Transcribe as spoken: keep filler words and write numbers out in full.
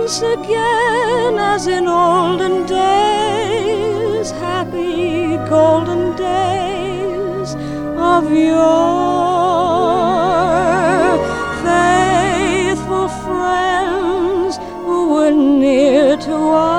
once again as in olden days, happy golden days of yore. Faithful friends who were near to us,